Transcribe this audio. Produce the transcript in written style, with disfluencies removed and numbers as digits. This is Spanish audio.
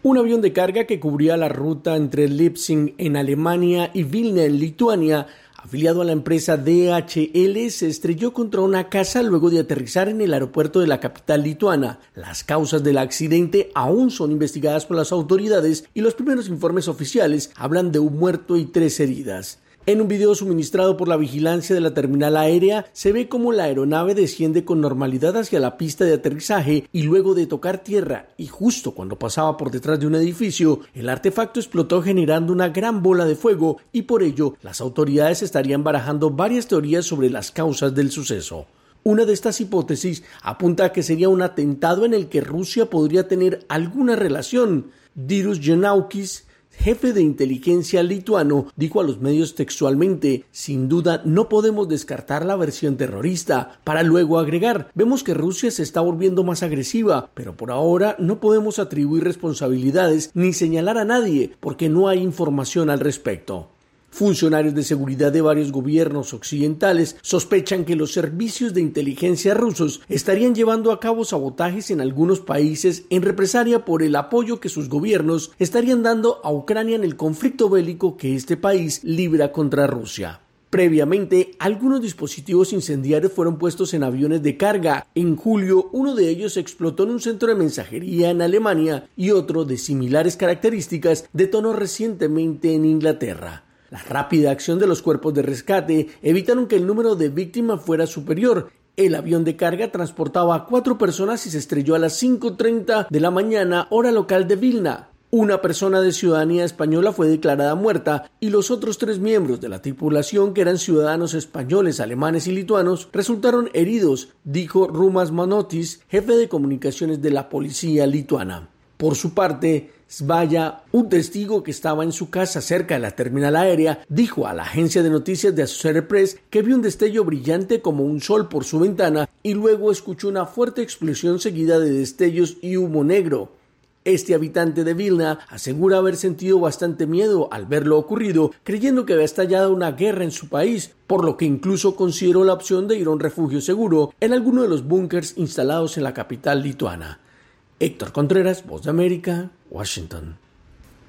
Un avión de carga que cubría la ruta entre Leipzig en Alemania y Vilna en Lituania, afiliado a la empresa DHL, se estrelló contra una casa luego de aterrizar en el aeropuerto de la capital lituana. Las causas del accidente aún son investigadas por las autoridades y los primeros informes oficiales hablan de un muerto y 3 heridas. En un video suministrado por la vigilancia de la terminal aérea, se ve cómo la aeronave desciende con normalidad hacia la pista de aterrizaje y luego de tocar tierra, y justo cuando pasaba por detrás de un edificio, el artefacto explotó generando una gran bola de fuego y por ello las autoridades estarían barajando varias teorías sobre las causas del suceso. Una de estas hipótesis apunta a que sería un atentado en el que Rusia podría tener alguna relación. Darius Janaukis, jefe de inteligencia lituano, dijo a los medios textualmente: sin duda no podemos descartar la versión terrorista, para luego agregar: vemos que Rusia se está volviendo más agresiva, pero por ahora no podemos atribuir responsabilidades ni señalar a nadie porque no hay información al respecto. Funcionarios de seguridad de varios gobiernos occidentales sospechan que los servicios de inteligencia rusos estarían llevando a cabo sabotajes en algunos países en represalia por el apoyo que sus gobiernos estarían dando a Ucrania en el conflicto bélico que este país libra contra Rusia. Previamente, algunos dispositivos incendiarios fueron puestos en aviones de carga. En julio, uno de ellos explotó en un centro de mensajería en Alemania y otro de similares características detonó recientemente en Inglaterra. La rápida acción de los cuerpos de rescate evitaron que el número de víctimas fuera superior. El avión de carga transportaba a 4 personas y se estrelló a las 5:30 de la mañana, hora local de Vilna. Una persona de ciudadanía española fue declarada muerta y los otros 3 miembros de la tripulación, que eran ciudadanos españoles, alemanes y lituanos, resultaron heridos, dijo Rumas Manotis, jefe de comunicaciones de la policía lituana. Por su parte, Svaja, un testigo que estaba en su casa cerca de la terminal aérea, dijo a la agencia de noticias de Associated Press que vio un destello brillante como un sol por su ventana y luego escuchó una fuerte explosión seguida de destellos y humo negro. Este habitante de Vilna asegura haber sentido bastante miedo al ver lo ocurrido, creyendo que había estallado una guerra en su país, por lo que incluso consideró la opción de ir a un refugio seguro en alguno de los búnkers instalados en la capital lituana. Héctor Contreras, Voz de América, Washington.